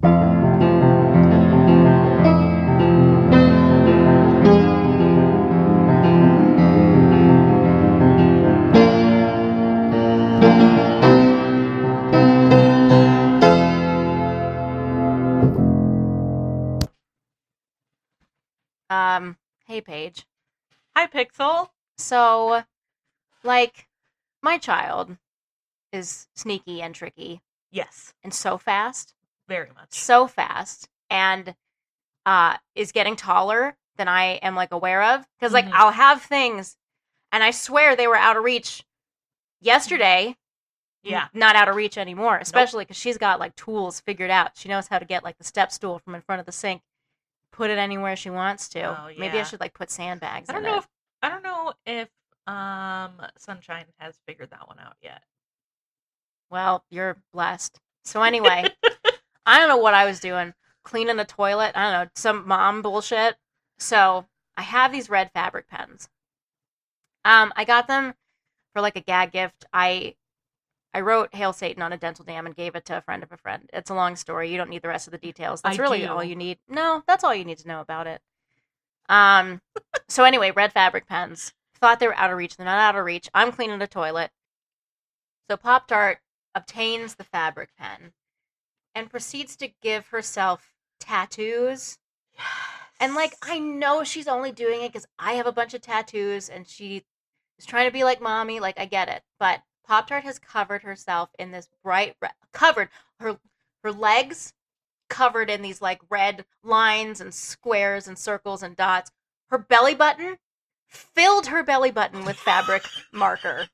Hey Paige. Hi, Pixel. So, like, my child is sneaky and tricky Yes, and so fast, very much. and is getting taller than I am like aware of. Because like Mhm. I'll have things, and I swear they were out of reach yesterday. Yeah. Not out of reach anymore, Nope. especially because she's got like tools figured out. She knows how to get like the step stool from in front of the sink, put it anywhere she wants to. Oh Maybe I yeah. should like put sandbags I don't in know it. if I don't know if Sunshine has figured that one out yet. Well, you're blessed. So anyway, I don't know what I was doing. Cleaning the toilet. I don't know, some mom bullshit. So I have these red fabric pens. I got them for like a gag gift. I wrote Hail Satan on a dental dam and gave it to a friend of a friend. It's a long story. You don't need the rest of the details. I That's really all do. you need. No, that's all you need to know about it. Um so anyway, red fabric pens. Thought they were out of reach. They're not out of reach. I'm cleaning the toilet. So Pop Tart obtains the fabric pen and proceeds to give herself tattoos. And like, I know she's only doing it because I have a bunch of tattoos and she is trying to be like mommy. Like, I get it. But Pop Tart has covered herself in this bright red, covered her legs covered in these like red lines and squares and circles and dots. Her belly button filled her belly button with fabric marker.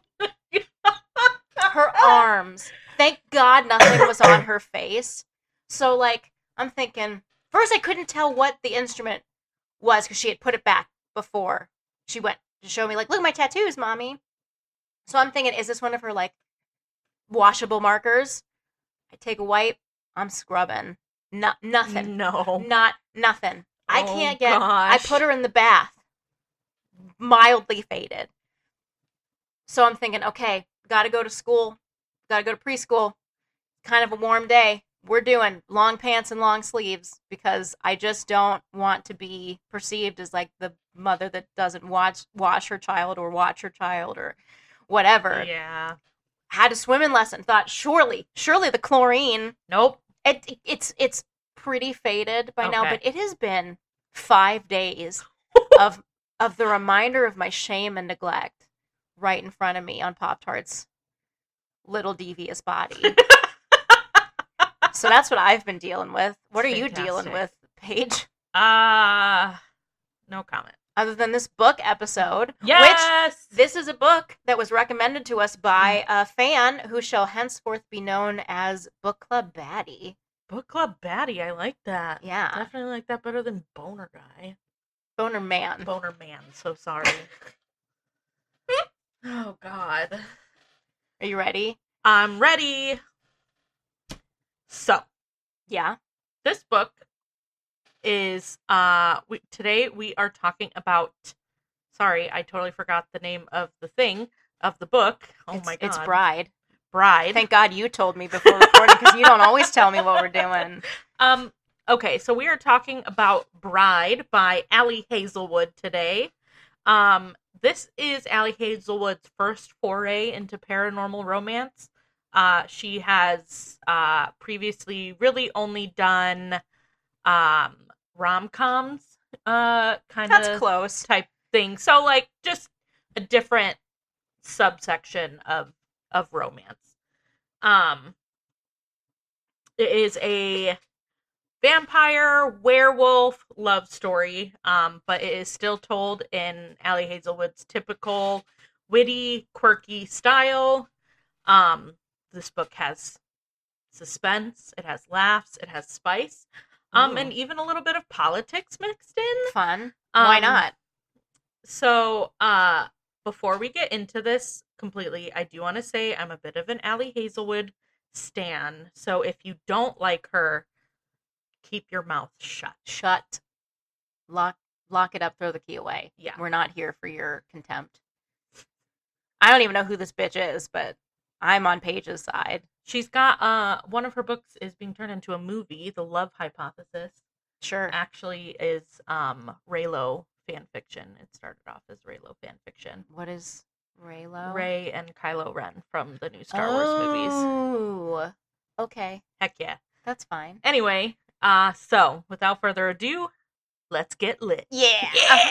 Her arms. Thank God nothing was on her face. So, like, I'm thinking, first I couldn't tell what the instrument was because she had put it back before she went to show me, like, look at my tattoos, mommy. So I'm thinking, is this one of her, like, washable markers? I take a wipe, I'm scrubbing. Nothing. No. Not nothing. I Oh can't get. I gosh. put her in the bath, mildly faded. So I'm thinking, okay, gotta go to school, gotta go to preschool. Kind of a warm day. We're doing long pants and long sleeves because I just don't want to be perceived as like the mother that doesn't wash her child or watch her child or whatever. Yeah. Had a swimming lesson. Thought surely the chlorine. Nope. It's pretty faded by now, Okay. but it has been 5 days of of the reminder of my shame and neglect right in front of me on Pop Tart's little devious body. So that's what I've been dealing with. What are you dealing with, Paige? No comment. Other than this book episode, Yes. which this is a book that was recommended to us by a fan who shall henceforth be known as Book Club Baddie. Book Club Baddie. I like that. Yeah. Definitely like that better than Boner Guy. Boner Man. Boner Man. So sorry. Oh God. Are you ready? I'm ready. So, Yeah. this book is today we are talking about, sorry, I totally forgot the name of the book. Oh my God. It's Bride. Bride. Thank God you told me before recording because you don't always tell me what we're doing. Okay, so we are talking about Bride by Ali Hazelwood today. This is Ali Hazelwood's first foray into paranormal romance. She has previously really only done rom-coms, kind That's of close. type thing. So like just a different subsection of romance. It is a vampire werewolf love story, but it is still told in Ali Hazelwood's typical witty, quirky style. This book has suspense, it has laughs, it has spice, and even a little bit of politics mixed in. Fun. Why not? So, before we get into this completely, I do want to say I'm a bit of an Ali Hazelwood stan. So if you don't like her, keep your mouth shut. Shut. Lock it up, throw the key away. Yeah. We're not here for your contempt. I don't even know who this bitch is, but I'm on Paige's side. She's got one of her books is being turned into a movie. The Love Hypothesis Sure. actually is Reylo fan fiction. It started off as Reylo fan fiction. What is Reylo? Rey and Kylo Ren from the new Star Wars movies. Oh, okay. Heck yeah. That's fine. Anyway, so without further ado, let's get lit. Yeah.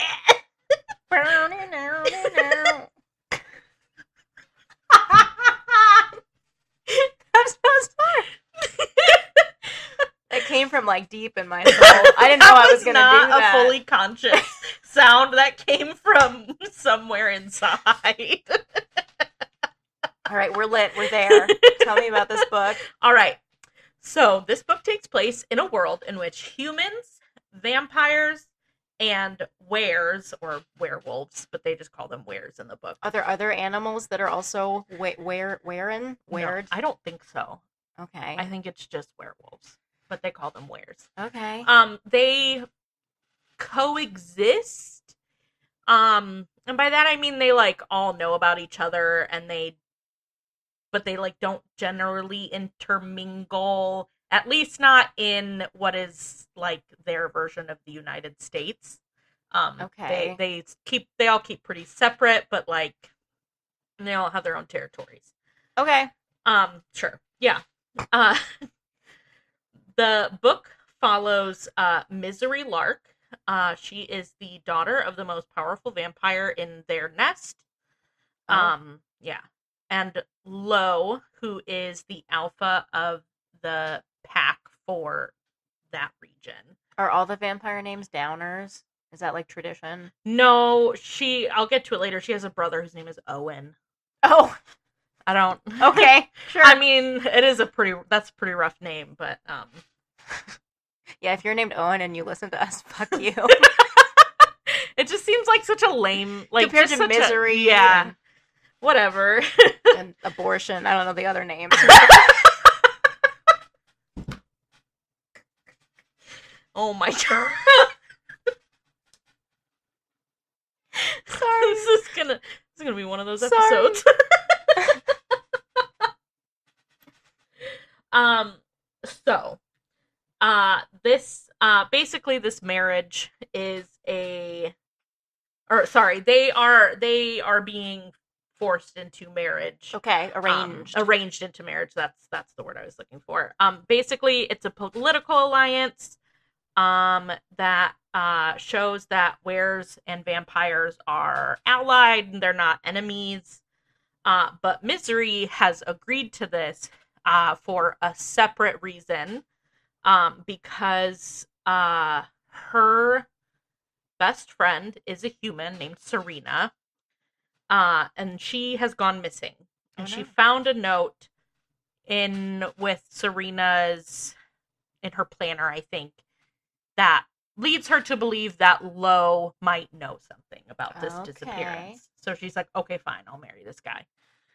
I'm so sorry. That came from like deep in my soul. I didn't know I was going to do that. A fully conscious sound that came from somewhere inside. All right, we're lit. We're there. Tell me about this book. All right. So this book takes place in a world in which humans, vampires, and wares, or werewolves, but they just call them wares in the book. Are there other animals that are also wearing? No, I don't think so. Okay. I think it's just werewolves, but they call them wares. Okay. They coexist. And by that I mean they like all know about each other, but they like don't generally intermingle, at least not in what is like their version of the United States. Okay. They all keep pretty separate, but like they all have their own territories. Okay. Sure. Yeah. The book follows Misery Lark. She is the daughter of the most powerful vampire in their nest. Yeah. And Lo, who is the alpha of the pack for that region. Are all the vampire names downers? Is that like tradition? No, I'll get to it later. She has a brother whose name is Owen. Oh. I don't. Okay, sure. I mean, that's a pretty rough name, but yeah, if you're named Owen and you listen to us, fuck you. It just seems like such a lame, like compared just to Misery. Yeah. Whatever. And abortion. I don't know the other names. Oh my god. Sorry. This is gonna be one of those episodes. Basically this marriage is they are being forced into marriage. Okay, arranged. Arranged into marriage. That's the word I was looking for. Basically it's a political alliance that shows that wares and vampires are allied and they're not enemies. But Misery has agreed to this for a separate reason, because her best friend is a human named Serena, and she has gone missing. And she found a note in her planner, I think, that leads her to believe that Lo might know something about this disappearance. So she's like, okay, fine, I'll marry this guy.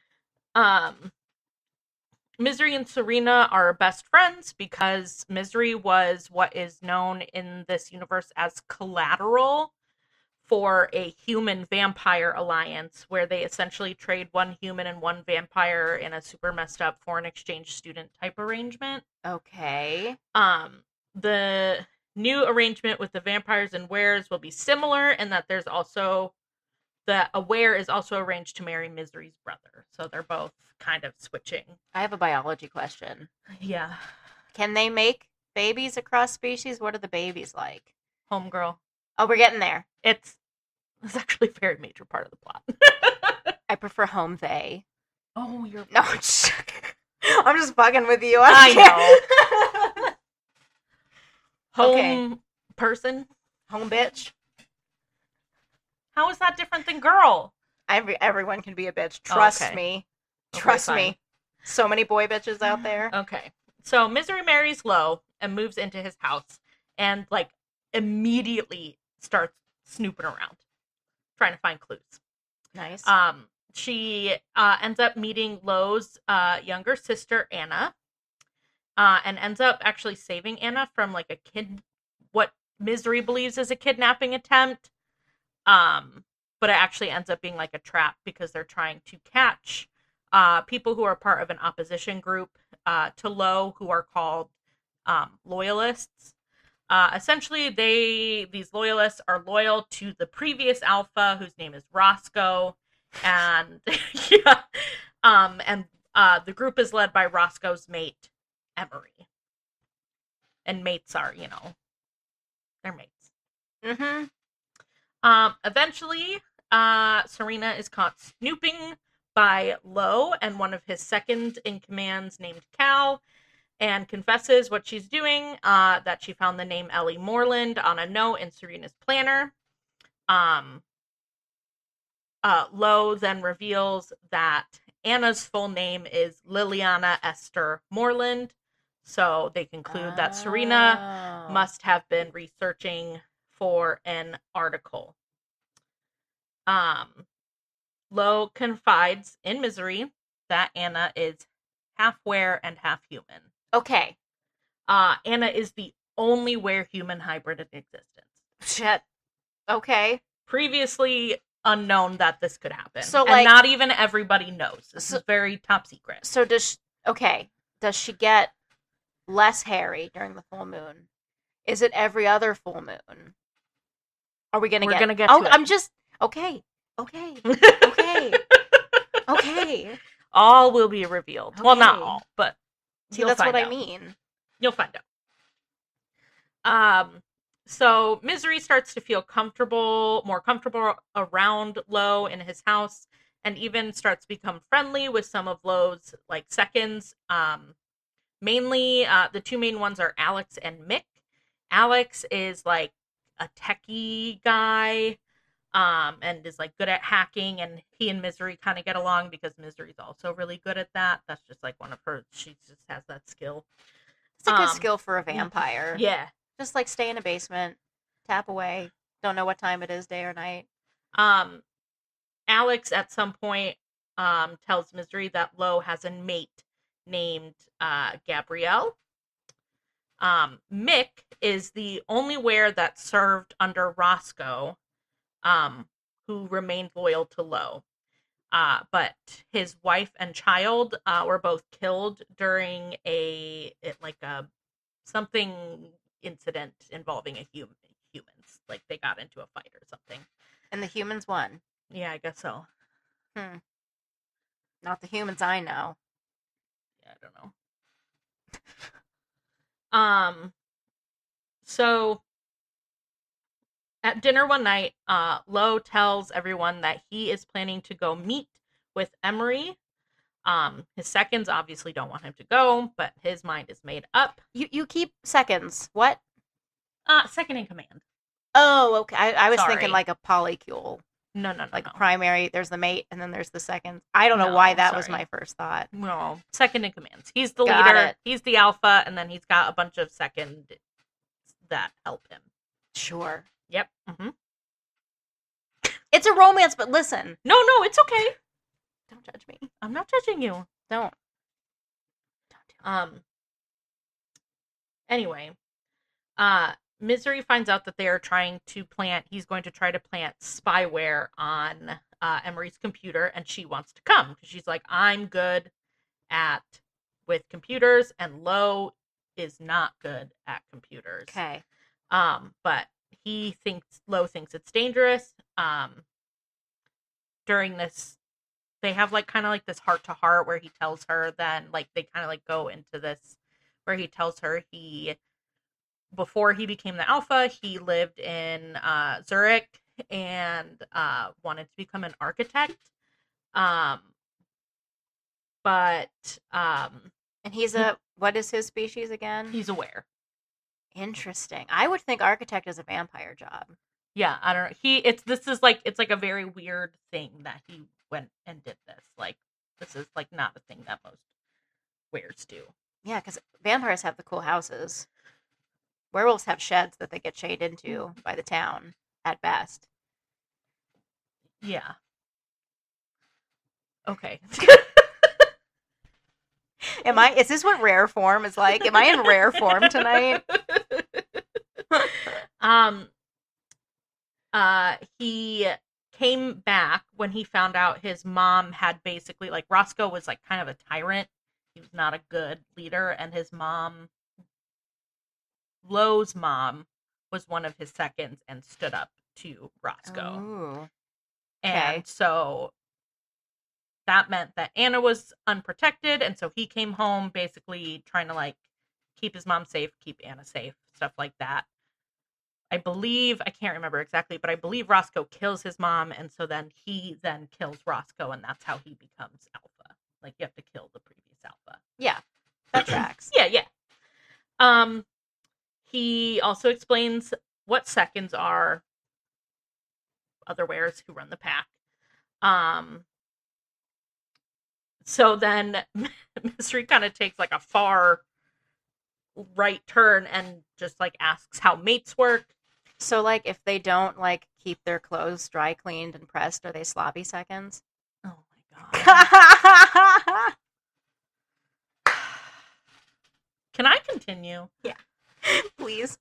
Misery and Serena are best friends because Misery was what is known in this universe as collateral for a human-vampire alliance, where they essentially trade one human and one vampire in a super messed up foreign exchange student type arrangement. Okay. The new arrangement with the vampires and wares will be similar in that there's also a were is also arranged to marry Misery's brother. So they're both kind of switching. I have a biology question. Yeah. Can they make babies across species? What are the babies like? Homegirl. Oh, we're getting there. It's actually a very major part of the plot. I prefer home they. Oh, you're... No, I'm just fucking with you. I know. Home person? Home bitch? How is that different than girl? Everyone can be a bitch. Trust me. Trust me. So many boy bitches out there. Okay. So Misery marries Lo and moves into his house and like immediately starts snooping around, trying to find clues. Nice. She ends up meeting Lo's younger sister, Anna, and ends up actually saving Anna from like what Misery believes is a kidnapping attempt. But it actually ends up being like a trap because they're trying to catch people who are part of an opposition group to Lo, who are called loyalists. Essentially, these loyalists are loyal to the previous alpha, whose name is Roscoe, and yeah, and the group is led by Roscoe's mate, Emery. And mates are, they're mates. Mm-hmm. Eventually, Serena is caught snooping by Lo and one of his second in commands named Cal, and confesses what she's doing, that she found the name Ellie Moreland on a note in Serena's planner. Lo then reveals that Anna's full name is Liliana Esther Moreland, so they conclude that Serena must have been researching for an article. Lo confides in Misery that Anna is half were and half human. Okay. Anna is the only were-human hybrid in existence. Shit. Okay. Previously unknown that this could happen. So, and not even everybody knows. This is very top secret. So does she get less hairy during the full moon? Is it every other full moon? Are we gonna We're get? Gonna get to it. I'm just okay. Okay. All will be revealed. Okay. Well, not all, but see, that's what I mean. You'll find out. So Misery starts to feel more comfortable around Lo in his house, and even starts to become friendly with some of Lo's seconds. Mainly, the two main ones are Alex and Mick. Alex is a techie guy, and is good at hacking, and he and Misery kind of get along because Misery's also really good at that. That's just one of her. She just has that skill. It's a good skill for a vampire. Yeah. Just stay in a basement, tap away, don't know what time it is, day or night. Alex at some point tells Misery that Lo has a mate named Gabrielle. Mick is the only were that served under Roscoe, who remained loyal to Lo. But his wife and child were both killed during a something incident involving humans. They got into a fight or something. And the humans won. Yeah, I guess so. Not the humans I know. Yeah, I don't know. So at dinner one night, Lo tells everyone that he is planning to go meet with Emery. His seconds obviously don't want him to go, but his mind is made up. You keep seconds. What? Second in command. Oh, okay. I was thinking a polycule. No. A primary, there's the mate, and then there's the seconds. I don't know why that was my first thought. No, second in command. He's the leader. He's the alpha, and then he's got a bunch of seconds that help him. Sure. Yep. Mm-hmm. It's a romance, but listen. No, it's okay. Don't judge me. I'm not judging you. Don't. Anyway, Misery finds out that they are he's going to try to plant spyware on Emery's computer, and she wants to come because she's like, I'm good with computers, and Lo is not good at computers. Okay. But Lo thinks it's dangerous. During this, they have this heart to heart where he tells her, then they kind of go into this where he tells her before he became the alpha, he lived in Zurich and wanted to become an architect. And he's what is his species again? He's a were. Interesting. I would think architect is a vampire job. Yeah, I don't know. It's a very weird thing that he went and did this. This is not a thing that most wares do. Yeah, because vampires have the cool houses. Werewolves have sheds that they get chained into by the town, at best. Yeah. Okay. Is this what rare form is like? Am I in rare form tonight? He came back when he found out his mom had basically Roscoe was kind of a tyrant. he was not a good leader, and his mom, Lo's mom, was one of his seconds and stood up to Roscoe. Ooh. And so that meant that Anna was unprotected, and so he came home basically trying to, like, keep his mom safe, keep Anna safe, stuff like that. I can't remember exactly, but I believe Roscoe kills his mom, and so then he then kills Roscoe, and that's how he becomes Alpha. Like, you have to kill the previous Alpha. Yeah, that tracks. Yeah. He also explains what seconds are, otherwares who run the pack. So then Mystery kind of takes like a far right turn and just like asks how mates work. So, like, if they don't, like, keep their clothes dry cleaned and pressed, are they sloppy seconds? Oh my god. Can I continue? Yeah. Please.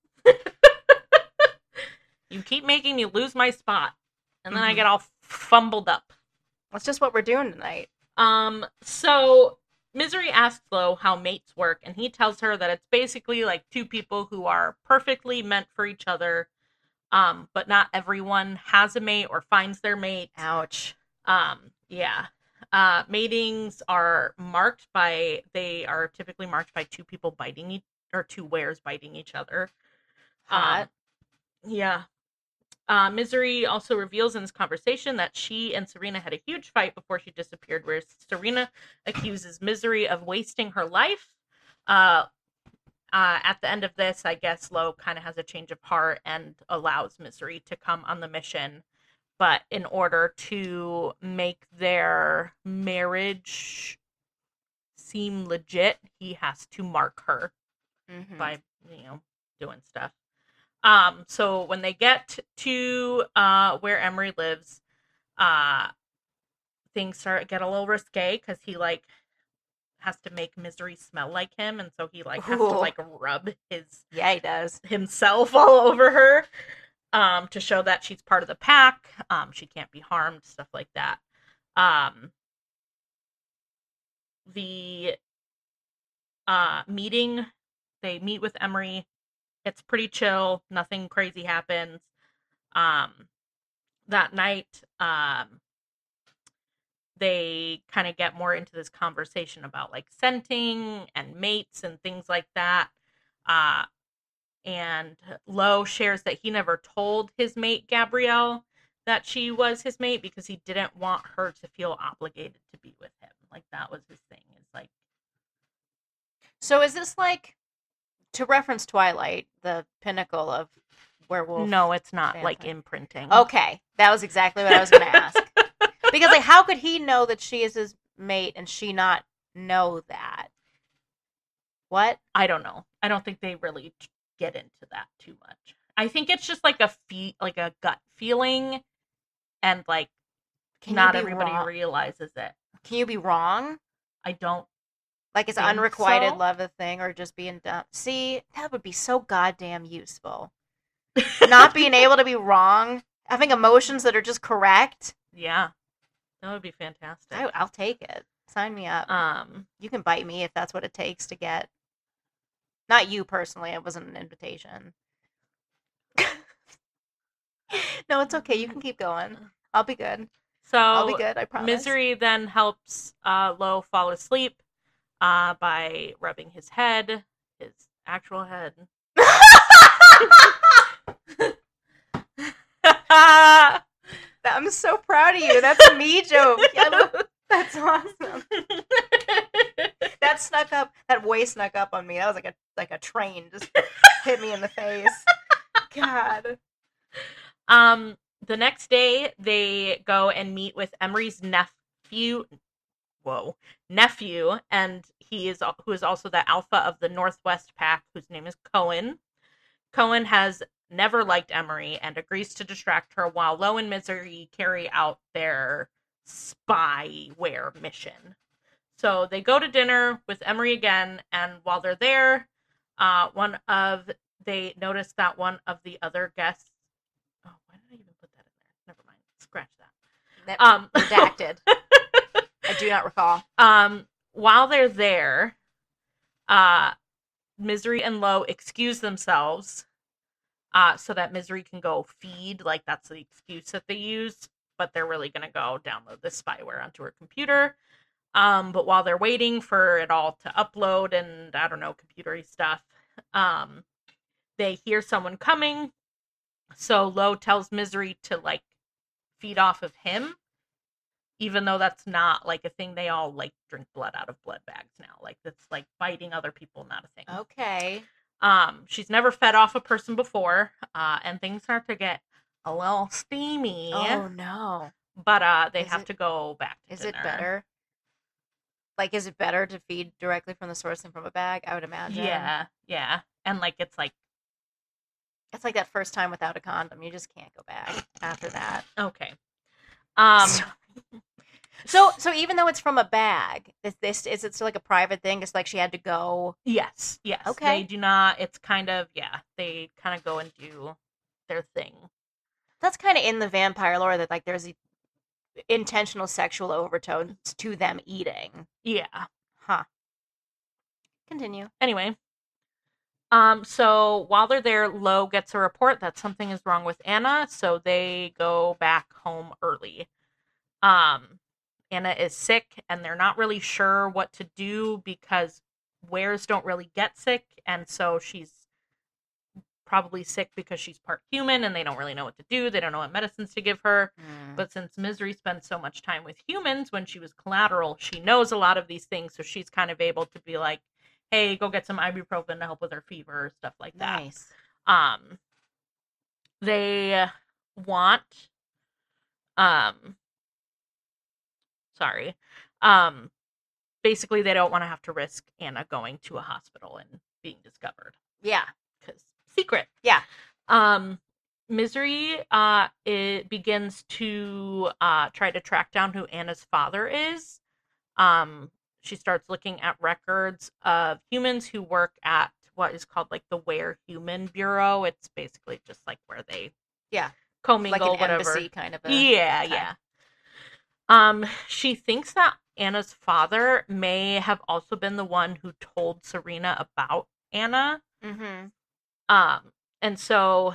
You keep making me lose my spot. And then I get all fumbled up. That's just what we're doing tonight. So Misery asks Lo how mates work, and he tells her that it's basically like two people who are perfectly meant for each other, but not everyone has a mate or finds their mate. Ouch. Yeah. Matings are typically marked by two people biting or two wares biting each other. Hot. Yeah. Misery also reveals in this conversation that she and Serena had a huge fight before she disappeared, where Serena accuses Misery of wasting her life. At the end of this, I guess Lo kind of has a change of heart and allows Misery to come on the mission. But in order to make their marriage seem legit, he has to mark her by, doing stuff. So when they get to where Emery lives, things get a little risque because he like has to make Misery smell like him, and so he like has to like rub he does himself all over her to show that she's part of the pack. She can't be harmed, stuff like that. The meeting, they meet with Emery. It's pretty chill. Nothing crazy happens. That night, they kind of get more into this conversation about like scenting and mates and things like that. And Lo shares that he never told his mate, Gabrielle, that she was his mate because he didn't want her to feel obligated to be with him. Like, that was his thing. It's like... So is this like, to reference Twilight, the pinnacle of werewolf? No, it's not vampire. like imprinting. Okay, that was exactly what I was going to ask. Because like, how could he know that she is his mate and she not know that? What? I don't know. I don't think they really get into that too much. I think it's just like a gut feeling, and like not everybody realizes it. Can you be wrong? I don't. Like, is unrequited love a thing, or just being dumb? See, that would be so goddamn useful. Not being able to be wrong, having emotions that are just correct. Yeah, that would be fantastic. I'll take it. Sign me up. You can bite me if that's what it takes to get. Not you personally. It wasn't an invitation. No, it's okay. You can keep going. I'll be good. So I'll be good. I promise. Misery then helps Lo fall asleep by rubbing his head, his actual head. I'm so proud of you. That's a me joke. That's awesome. That snuck up. That voice snuck up on me. That was like a train just hit me in the face. God. The next day they go and meet with Emery's nephew, and who is also the alpha of the Northwest Pack, whose name is Cohen. Cohen has never liked Emery and agrees to distract her while Lo and Misery carry out their spyware mission. So they go to dinner with Emery again, and while they're there, they notice that one of the other guests. Oh, why did I even put that in there? Never mind. Scratch that. Redacted. I do not recall. while they're there, Misery and Lo excuse themselves so that Misery can go feed. Like, that's the excuse that they use. But they're really going to go download this spyware onto her computer. But while they're waiting for it all to upload and, I don't know, computery stuff, they hear someone coming. So Lo tells Misery to, like, feed off of him. Even though that's not, like, a thing. They all, like, drink blood out of blood bags now. Like, that's, like, biting other people, not a thing. Okay. She's never fed off a person before, and things start to get a little steamy. Oh, no. But they have to go back to dinner. Is it better? Like, is it better to feed directly from the source than from a bag? I would imagine. Yeah. And, like, it's like that first time without a condom. You just can't go back after that. Okay. So even though it's from a bag, is it still like a private thing? It's like she had to go. Yes. Okay. They do not. It's kind of they kind of go and do their thing. That's kind of in the vampire lore that, like, there's intentional sexual overtones to them eating. Yeah. Huh. Continue. Anyway. So while they're there, Lo gets a report that something is wrong with Anna, so they go back home early. Anna is sick, and they're not really sure what to do because wares don't really get sick, and so she's probably sick because she's part human, and they don't really know what to do. They don't know what medicines to give her. But since Misery spent so much time with humans when she was collateral, she knows a lot of these things, so she's kind of able to be like, hey, go get some ibuprofen to help with her fever, stuff like that. Nice. They want, basically they don't want to have to risk Anna going to a hospital and being discovered. Yeah. Because secret. Yeah. Misery, it begins to, try to track down who Anna's father is. She starts looking at records of humans who work at what is called, like, the Were Human Bureau. It's basically just, like, where they commingle, like an whatever. embassy kind of a... Yeah. She thinks that Anna's father may have also been the one who told Serena about Anna. Mm-hmm. And so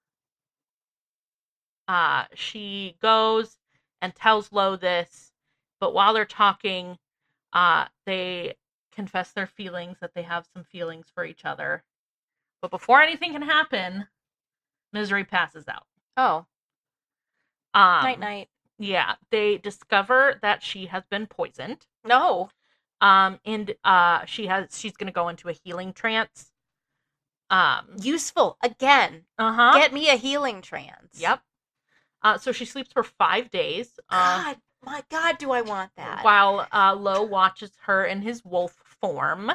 she goes and tells Lo this, but while they're talking, they confess their feelings, that they have some feelings for each other. But before anything can happen, Misery passes out. Oh. Night. Yeah, they discover that she has been poisoned. No. And she's gonna go into a healing trance. Useful again. Get me a healing trance. Yep. So she sleeps for 5 days. God, my God, do I want that? While Lo watches her in his wolf form.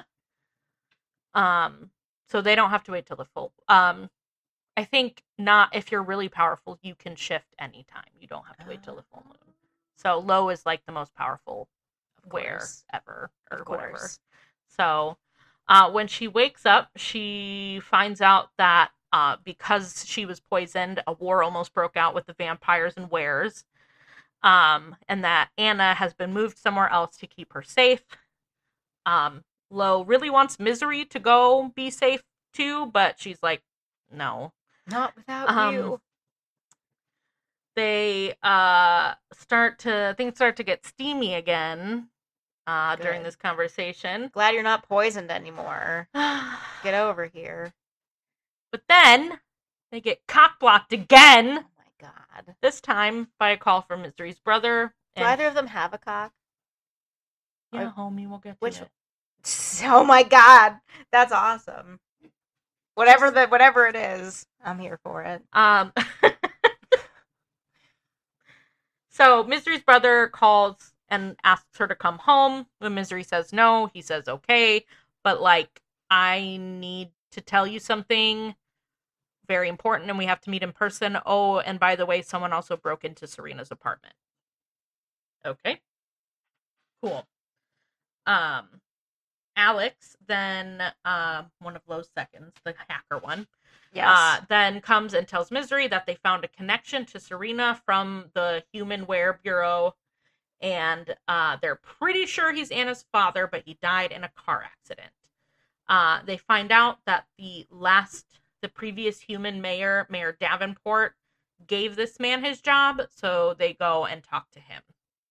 So they don't have to wait till the full. I think not. If you're really powerful, you can shift anytime. You don't have to wait till the full moon. So Lo is, like, the most powerful were ever, or whatever. So when she wakes up, she finds out that because she was poisoned, a war almost broke out with the vampires and wares, and that Anna has been moved somewhere else to keep her safe. Lo really wants Misery to go be safe too, but she's like, no. Not without you. They things start to get steamy again during this conversation. Glad you're not poisoned anymore. Get over here. But then they get cock-blocked again. Oh my God. This time by a call from Misery's brother. Do either of them have a cock? Yeah, homie, we'll get to it. Oh my God. That's awesome. Whatever it is, I'm here for it. So Misery's brother calls and asks her to come home. When Misery says no, he says okay, but, like, I need to tell you something very important, and we have to meet in person. Oh, and by the way, someone also broke into Serena's apartment. Okay. Cool. Alex, then one of Lo's seconds, the hacker one, then comes and tells Misery that they found a connection to Serena from the Human Were Bureau, and they're pretty sure he's Anna's father, but he died in a car accident. They find out that the previous human mayor, Mayor Davenport, gave this man his job, so they go and talk to him.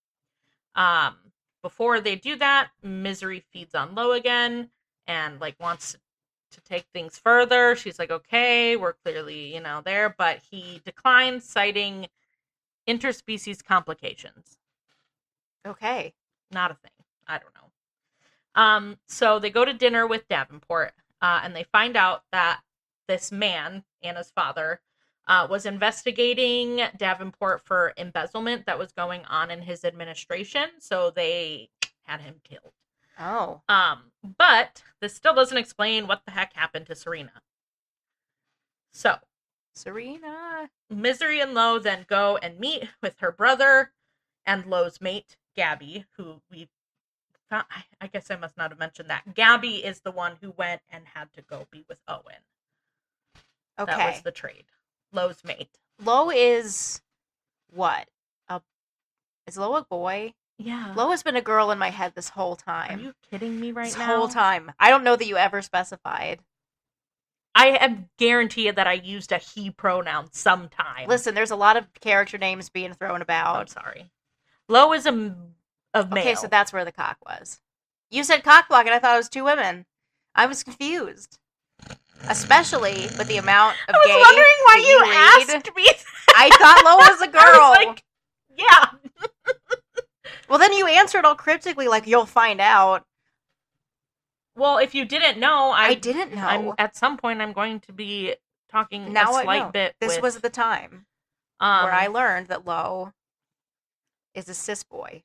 Before they do that, Misery feeds on Lo again and like wants to take things further. She's like, okay, we're clearly, there, but he declines, citing interspecies complications. Okay. Not a thing. I don't know. So they go to dinner with Davenport, and they find out that this man, Anna's father, was investigating Davenport for embezzlement that was going on in his administration, so they had him killed. Oh. But this still doesn't explain what the heck happened to Serena. So, Serena. Misery and Lo then go and meet with her brother and Lo's mate, Gabby, who we found, I guess I must not have mentioned that. Gabby is the one who went and had to go be with Owen. Okay. That was the trade. Lo's mate. Lo is what? Is Lo a boy? Yeah. Lo has been a girl in my head this whole time. Are you kidding me right this now? This whole time. I don't know that you ever specified. I am guaranteed that I used a he pronoun sometime. Listen, there's a lot of character names being thrown about. I'm sorry. Lo is a male. Okay, so that's where the cock was. You said cock block, and I thought it was two women. I was confused. Especially with the amount of gay. I was wondering why you asked me. I thought Lo was a girl. I was like, yeah. Well, then you answered all cryptically, like, you'll find out. Well, if you didn't know, I didn't know. At some point, I'm going to be talking now a slight bit. This was the time where I learned that Lo is a cis boy.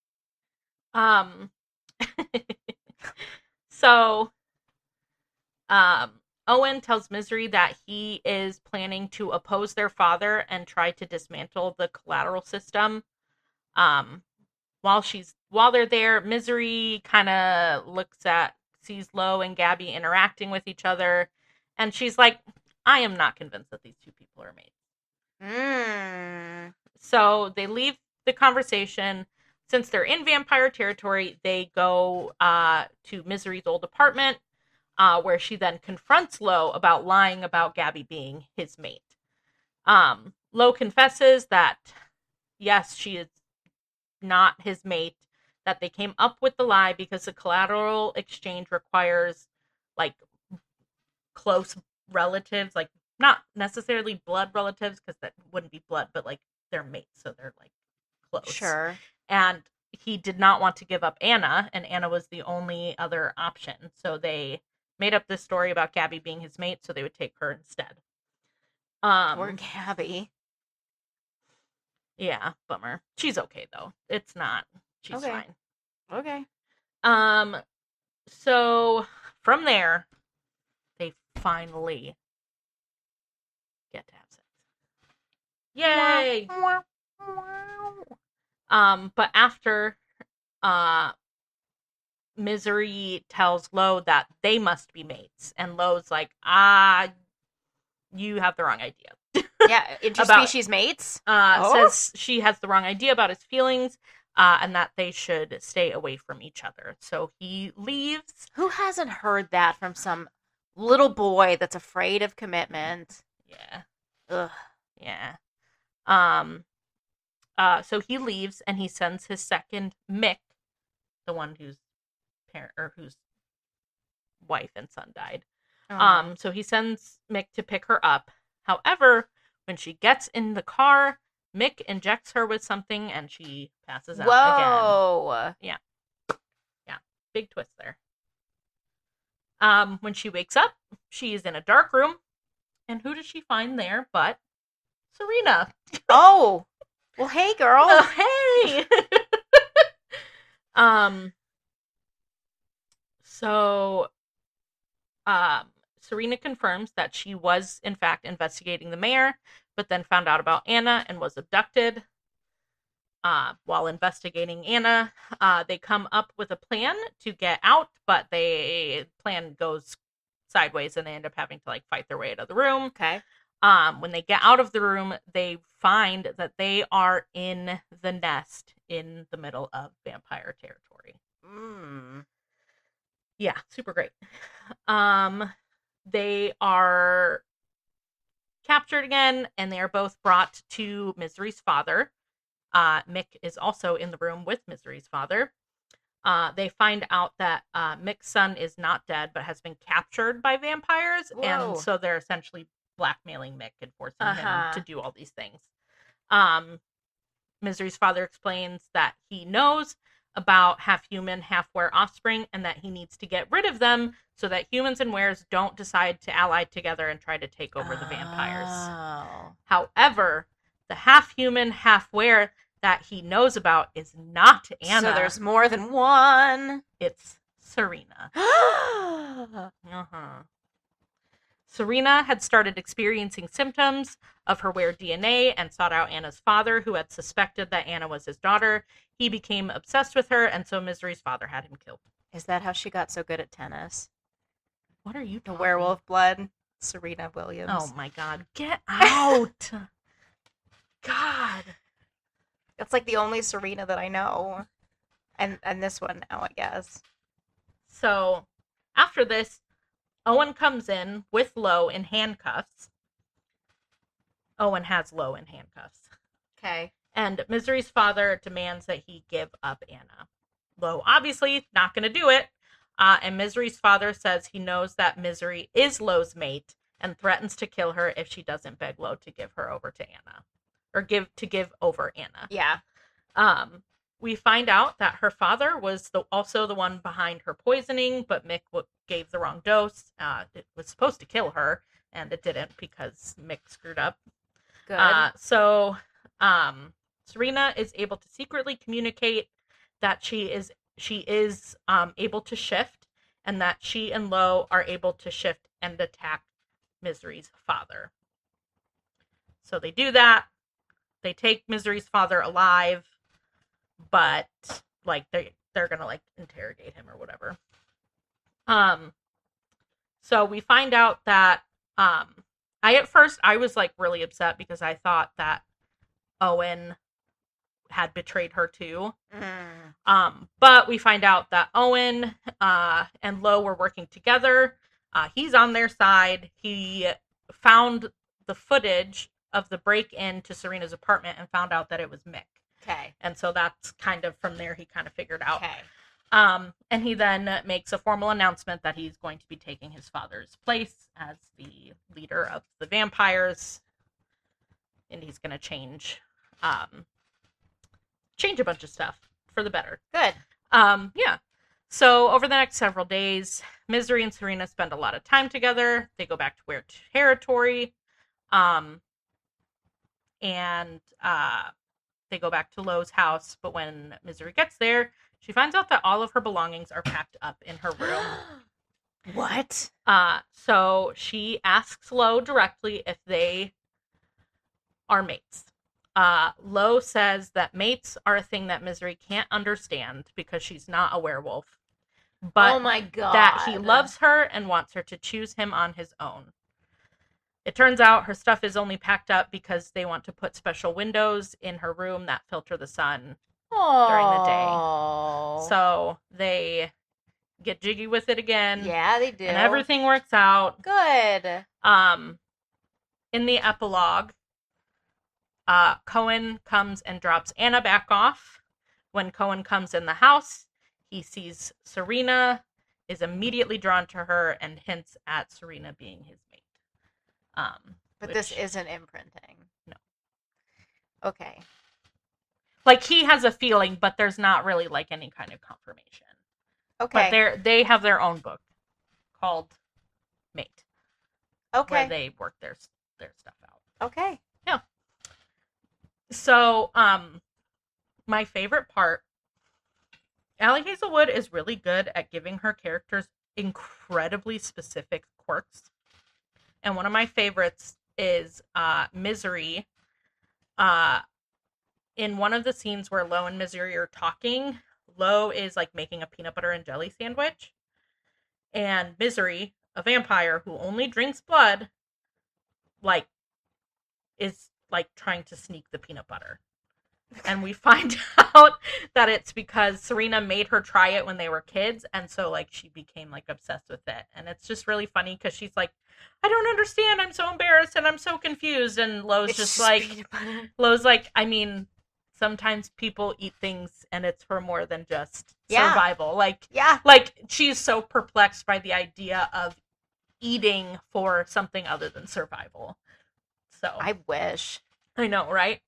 So, Owen tells Misery that he is planning to oppose their father and try to dismantle the collateral system. While they're there, Misery kind of sees Lo and Gabby interacting with each other, and she's like, I am not convinced that these two people are mates. So they leave the conversation. Since they're in vampire territory, they go to Misery's old apartment, where she then confronts Lo about lying about Gabby being his mate. Lo confesses that, yes, she is not his mate, that they came up with the lie because the collateral exchange requires, like, close relatives, like, not necessarily blood relatives, because that wouldn't be blood, but, like, they're mates, so they're, like, close. Sure. And he did not want to give up Anna, and Anna was the only other option, so they made up this story about Gabby being his mate, so they would take her instead. Poor Gabby. Yeah, bummer. She's okay, though. It's not. She's okay. fine. Okay. So, from there, they finally get to have sex. Yay! But after, Misery tells Lo that they must be mates, and Lo's like, you have the wrong idea. Yeah, interspecies mates? Says she has the wrong idea about his feelings, and that they should stay away from each other. So he leaves. Who hasn't heard that from some little boy that's afraid of commitment? Yeah. Ugh. Yeah. So he leaves, and he sends his second, Mick, the one whose wife and son died. So he sends Mick to pick her up. However, when she gets in the car, Mick injects her with something, and she passes out again. Yeah. Big twist there. When she wakes up, she's in a dark room, and who does she find there but Serena? Oh! Well, hey, girl! Oh, hey! So, Serena confirms that she was, in fact, investigating the mayor, but then found out about Anna and was abducted. While investigating Anna, they come up with a plan to get out, but the plan goes sideways, and they end up having to, like, fight their way out of the room. Okay. When they get out of the room, they find that they are in the nest in the middle of vampire territory. Yeah, super great. They are captured again, and they are both brought to Misery's father. Mick is also in the room with Misery's father. They find out that Mick's son is not dead, but has been captured by vampires. Whoa. And so they're essentially blackmailing Mick and forcing him to do all these things. Misery's father explains that he knows about half-human, half-were offspring, and that he needs to get rid of them so that humans and wares don't decide to ally together and try to take over the vampires. However, the half-human, half-were that he knows about is not Anna. So there's more than one. It's Serena. Serena had started experiencing symptoms of her were DNA and sought out Anna's father, who had suspected that Anna was his daughter. He became obsessed with her, and so Misery's father had him killed. Is that how she got so good at tennis? What are you talking? The werewolf blood? Serena Williams. Oh my god. Get out! God. That's like the only Serena that I know. And this one now, I guess. So, after this, Owen comes in with Lo in handcuffs. Owen has Lo in handcuffs. Okay. And Misery's father demands that he give up Anna. Lo obviously not going to do it. And Misery's father says he knows that Misery is Lo's mate and threatens to kill her if she doesn't beg Lo to give her over to Anna. Or give over Anna. Yeah. We find out that her father was also the one behind her poisoning, but Mick gave the wrong dose. It was supposed to kill her, and it didn't because Mick screwed up. Good. So Serena is able to secretly communicate that she is able to shift, and that she and Lo are able to shift and attack Misery's father. So they do that. They take Misery's father alive, but like they're gonna like interrogate him or whatever. So we find out that at first I was like really upset because I thought that Owen had betrayed her too. But we find out that Owen and Lo were working together. He's on their side. He found the footage of the break-in to Serena's apartment and found out that it was Mick. Okay. And so that's kind of from there he kind of figured out. Okay. And he then makes a formal announcement that he's going to be taking his father's place as the leader of the vampires. And he's going to change a bunch of stuff for the better. Good. Yeah. So over the next several days, Misery and Serena spend a lot of time together. They go back to Were territory. And they go back to Lo's house. But when Misery gets there, she finds out that all of her belongings are packed up in her room. What? So she asks Lo directly if they are mates. Lo says that mates are a thing that Misery can't understand because she's not a werewolf. But oh my god. That he loves her and wants her to choose him on his own. It turns out her stuff is only packed up because they want to put special windows in her room that filter the sun during the day. So they get jiggy with it again. Yeah, they do. And everything works out. Good. In the epilogue, Cohen comes and drops Anna back off. When Cohen comes in the house, he sees Serena, is immediately drawn to her, and hints at Serena being his mate. But this isn't imprinting. No. Okay. Like, he has a feeling, but there's not really, like, any kind of confirmation. Okay. But they have their own book called Mate. Okay. Where they work their stuff out. Okay. Yeah. So, my favorite part, Allie Hazelwood is really good at giving her characters incredibly specific quirks. And one of my favorites is Misery. In one of the scenes where Lo and Misery are talking, Lo is like making a peanut butter and jelly sandwich. And Misery, a vampire who only drinks blood, like is like trying to sneak the peanut butter. And we find out that it's because Serena made her try it when they were kids, and so like she became like obsessed with it. And it's just really funny because she's like, I don't understand, I'm so embarrassed and I'm so confused. And Lo's just like, I mean, sometimes people eat things and it's for more than just survival. Like she's so perplexed by the idea of eating for something other than survival. So I wish. I know, right?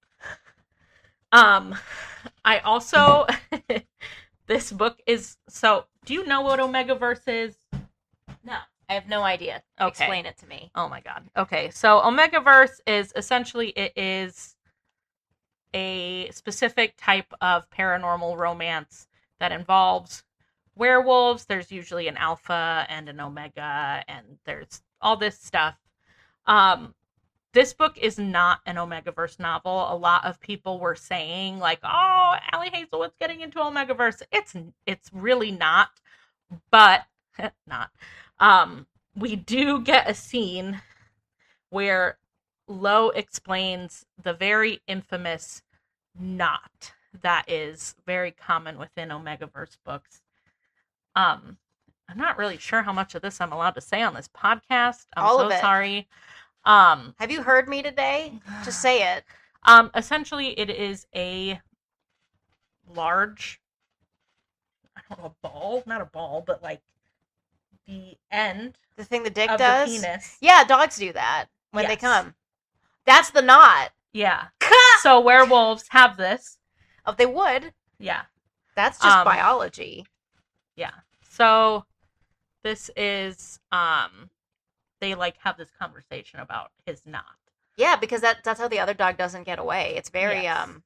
I also, this book is, so, do you know what Omegaverse is? No, I have no idea. Okay. Explain it to me. Oh my god. Okay, so Omegaverse is essentially, it is a specific type of paranormal romance that involves werewolves. There's usually an alpha and an omega, and there's all this stuff. This book is not an Omegaverse novel. A lot of people were saying, like, oh, Ali Hazelwood's getting into Omegaverse. It's really not, but not. We do get a scene where Lo explains the very infamous knot that is very common within Omegaverse books. I'm not really sure how much of this I'm allowed to say on this podcast. I'm so sorry. Have you heard me today? Just say it. Essentially, it is a large, I don't know, a ball, not a ball, but like the end. The thing the dick of does? The penis. Yeah, dogs do that when they come. That's the knot. Yeah. So werewolves have this. Oh, they would. Yeah. That's just biology. Yeah. So this is, they like have this conversation about his knot. Yeah, because that's how the other dog doesn't get away. It's very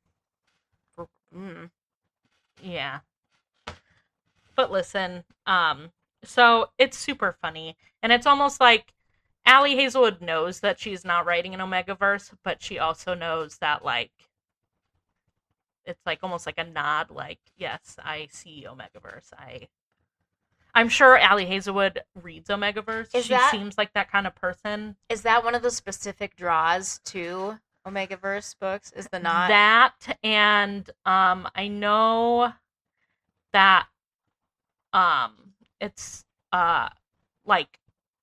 Yeah. But listen, so it's super funny, and it's almost like Ali Hazelwood knows that she's not writing an Omegaverse, but she also knows that like it's like almost like a nod, like, yes, I see Omegaverse. I'm sure Ali Hazelwood reads Omegaverse. She seems like that kind of person. Is that one of the specific draws to Omegaverse books? Is the knot? That, and I know that it's like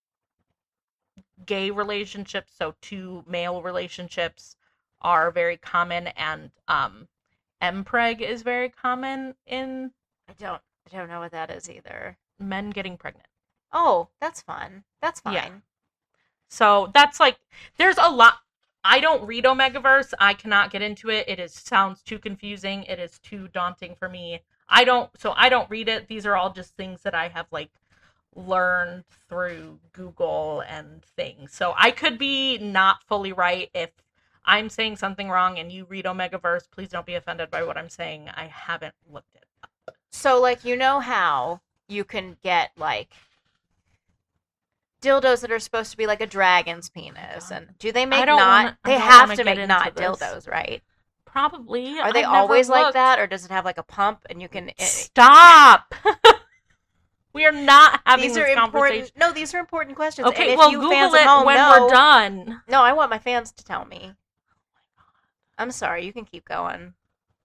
gay relationships, so two male relationships are very common, and MPreg is very common in I don't know what that is either. Men getting pregnant. Oh, that's fun. That's fine. Yeah. So that's like, there's a lot. I don't read Omegaverse. I cannot get into it. It sounds too confusing. It is too daunting for me. I don't read it. These are all just things that I have like learned through Google and things. So I could be not fully right. If I'm saying something wrong and you read Omegaverse, please don't be offended by what I'm saying. I haven't looked it up. So like, you know how you can get like dildos that are supposed to be like a dragon's penis, and do they make knot? They have to make knot dildos, right? Probably. Are they always like that, or does it have like a pump and you can stop? We are not having this conversation. No, these are important questions. Okay, and if well, you Google fans it at home when we're done. No, I want my fans to tell me. Oh my god! I'm sorry. You can keep going.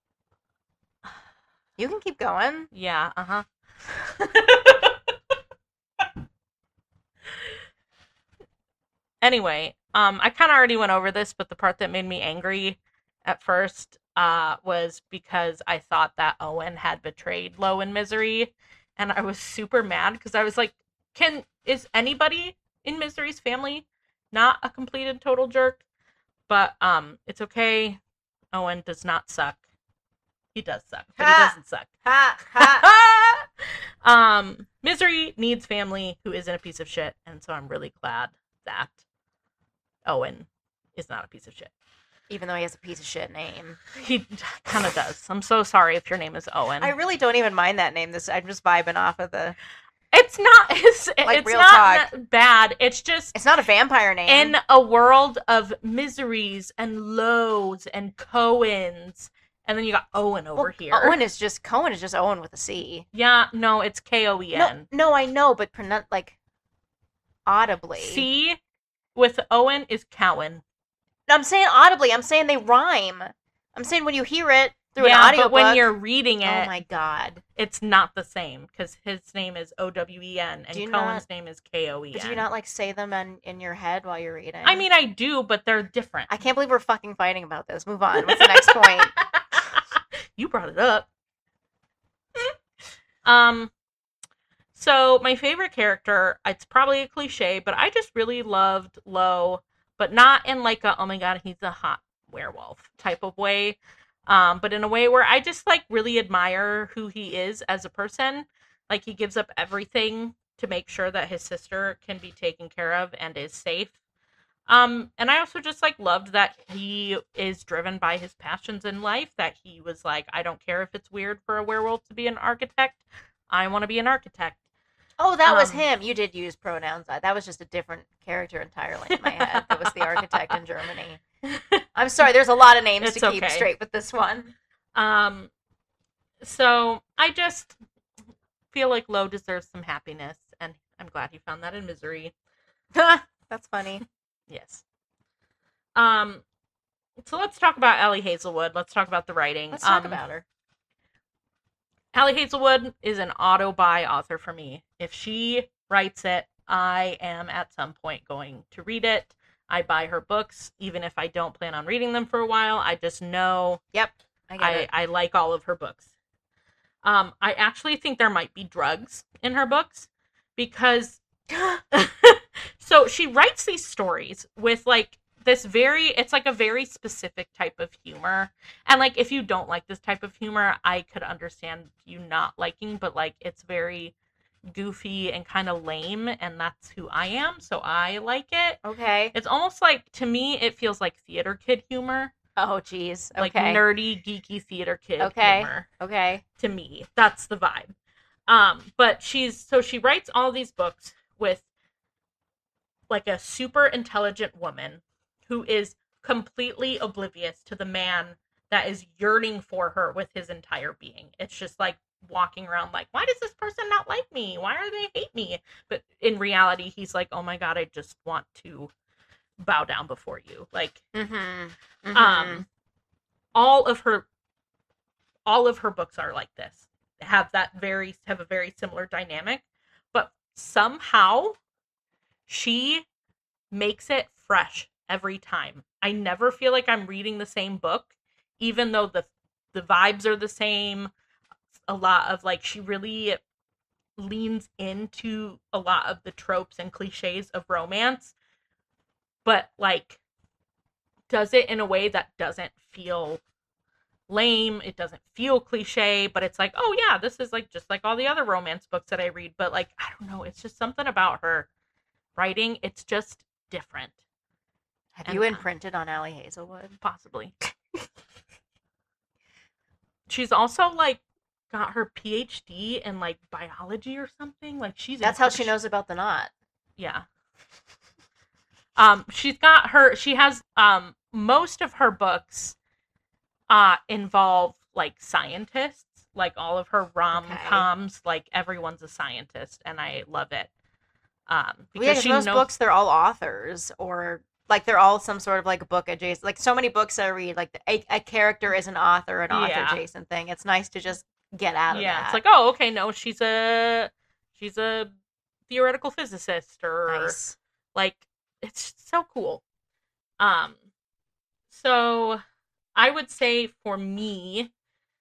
You can keep going. Yeah. Anyway, I kind of already went over this, but the part that made me angry at first was because I thought that Owen had betrayed Lo and Misery, and I was super mad because I was like, is anybody in Misery's family not a complete and total jerk? But it's okay. Owen does not suck. He does suck, but he doesn't suck. Misery needs family who isn't a piece of shit, and so I'm really glad that Owen is not a piece of shit. Even though he has a piece of shit name. He kind of does. I'm so sorry if your name is Owen. I really don't even mind that name. I'm just vibing off of the... It's not like it's real not talk. Bad. It's just... It's not a vampire name. In a world of Miseries and Lows and Cohens, and then you got Owen over here. Cohen is just Owen with a C. Yeah, no, it's Koen. No, I know, but like audibly. C with Owen is Cowan. I'm saying audibly. I'm saying they rhyme. I'm saying when you hear it through an Yeah, audiobook. but when you're reading oh it, my god, it's not the same because his name is Owen and Cohen's name is Koen. but do you not like say them in your head while you're reading? I mean, I do, but they're different. I can't believe we're fucking fighting about this. Move on. What's the next point? You brought it up. So my favorite character, it's probably a cliche, but I just really loved Lo, but not in like a, oh my god, he's a hot werewolf type of way. But in a way where I just like really admire who he is as a person. Like he gives up everything to make sure that his sister can be taken care of and is safe. And I also just like loved that he is driven by his passions in life, that he was like, I don't care if it's weird for a werewolf to be an architect. I want to be an architect. Oh, that was him. You did use pronouns. That was just a different character entirely in my head. That was the architect in Germany. I'm sorry, there's a lot of names to keep straight with this one. So I just feel like Lo deserves some happiness, and I'm glad he found that in misery. That's funny. Yes. So let's talk about Ali Hazelwood. Let's talk about the writing. Let's talk about her. Ali Hazelwood is an auto-buy author for me. If she writes it, I am at some point going to read it. I buy her books, even if I don't plan on reading them for a while. I just know. Yep. I like all of her books. I actually think there might be drugs in her books because so she writes these stories with like it's like a very specific type of humor. And like if you don't like this type of humor, I could understand you not liking, but like it's very goofy and kind of lame, and that's who I am, so I like it. Okay. It's almost like, to me, it feels like theater kid humor. Oh, geez. Okay. Like nerdy, geeky theater kid humor. Okay. To me, that's the vibe. But she writes all these books with like a super intelligent woman who is completely oblivious to the man that is yearning for her with his entire being. It's just like walking around like, why does this person not like me? Why are they hate me? But in reality, he's like, oh my god, I just want to bow down before you. Like, all of her books are like this. Have a very similar dynamic, but somehow she makes it fresh every time. I never feel like I'm reading the same book, even though the vibes are the same. A lot of like, she really leans into a lot of the tropes and cliches of romance, but like does it in a way that doesn't feel lame. It doesn't feel cliche, but it's like, oh yeah, this is like just like all the other romance books that I read. But like, I don't know, it's just something about her writing. It's just different. Have you imprinted on Ali Hazelwood? Possibly. She's also like got her PhD in like biology or something. Like that's how she knows about the knot. Yeah. She has most of her books involve like scientists. Like all of her rom-coms, like everyone's a scientist, and I love it. Because most books, they're all authors, or like they're all some sort of like book adjacent. Like so many books I read, like a character is an author adjacent thing. It's nice to just get out of that. Yeah, it's like, oh, okay, no, she's a theoretical physicist, or like, it's so cool. So I would say for me,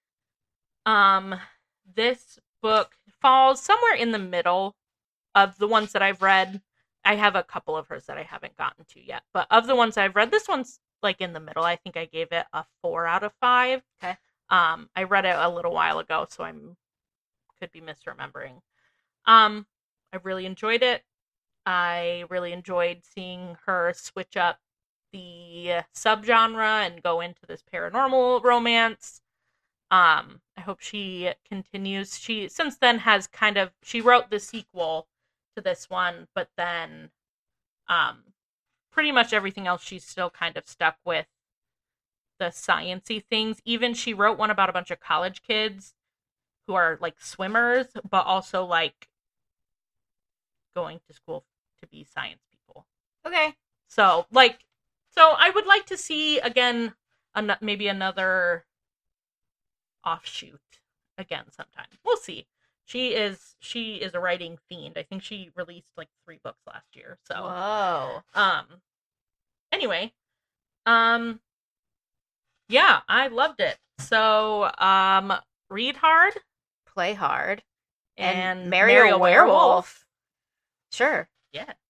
this book falls somewhere in the middle of the ones that I've read. I have a couple of hers that I haven't gotten to yet, but of the ones I've read, this one's like in the middle. I think I gave it a 4 out of 5. Okay. I read it a little while ago, so could be misremembering. I really enjoyed it. I really enjoyed seeing her switch up the subgenre and go into this paranormal romance. I hope she continues. She since then has she wrote the sequel to this one, but then pretty much everything else she's still kind of stuck with the science-y things. Even she wrote one about a bunch of college kids who are like swimmers, but also like going to school to be science people. Okay. So like, it's So I would like to see again, maybe another offshoot again sometime. We'll see. She is a writing fiend. I think she released like 3 books last year. So Whoa. Anyway, yeah, I loved it. So read hard, Play hard, and marry a werewolf. Sure. Yeah.